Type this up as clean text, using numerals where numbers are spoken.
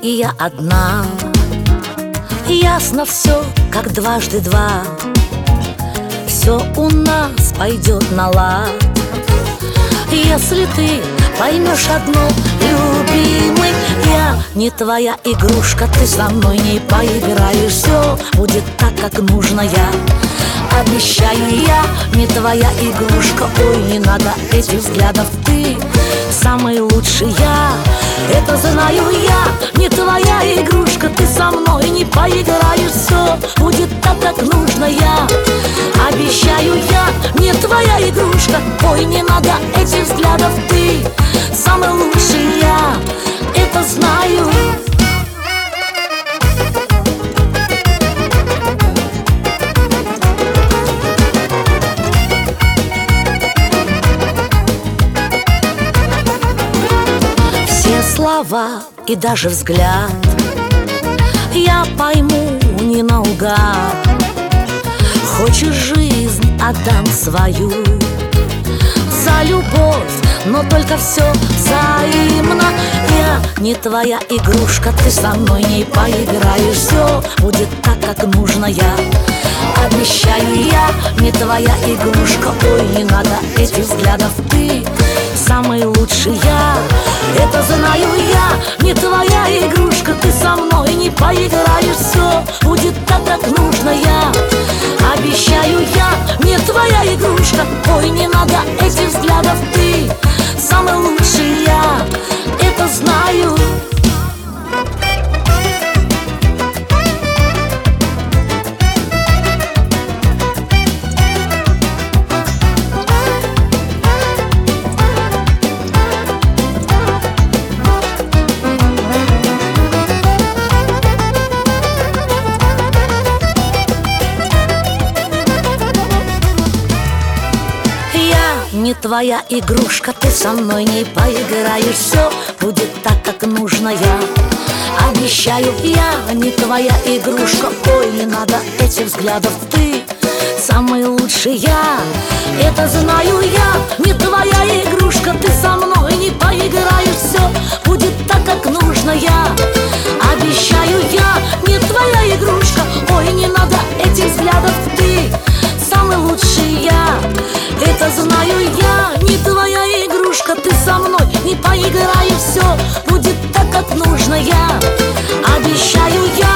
и я одна. Ясно все, как дважды два. Все у нас пойдет на лад, если ты поймешь одно, любимый, я не твоя игрушка, ты со мной не поиграешь. Все будет так, как нужно, я обещаю. Я не твоя игрушка, ой, не надо этих взглядов. Ты самый лучший, я это знаю. Я не твоя игрушка, ты со мной не поиграешь. Все будет так, как нужно, я обещаю. Я не твоя игрушка, ой, не надо этих взглядов. Ты самый лучший, я это знаю. Все слова и даже взгляд я пойму не наугад. Хочешь жизнь, отдам свою за любовь, но только все взаимно. Я не твоя игрушка, ты со мной не поиграешь. Все будет так, как нужно, я обещаю. Я не твоя игрушка, ой, не надо этих взглядов. Ты самый лучший, я это знаю. Я не твоя игрушка, ты со мной не поиграешь. Все будет так, как нужно, я обещаю. Я не твоя игрушка, ой, не надо этих взглядов. Ты самый лучший, я это знаю. Не твоя игрушка, ты со мной не поиграешь. Все будет так, как нужно, я обещаю. Я не твоя игрушка, ой, не надо этих взглядов. Ты самый лучший, я это знаю. Я не твоя игрушка, ты со мной не поиграешь. Все будет так, как нужно, я обещаю. Я не твоя игрушка, ой, не надо этих взглядов. Ты самый лучший, я это знаю. Я не твоя игрушка, ты со мной не поиграешь. Все будет так, как нужно, я обещаю. Я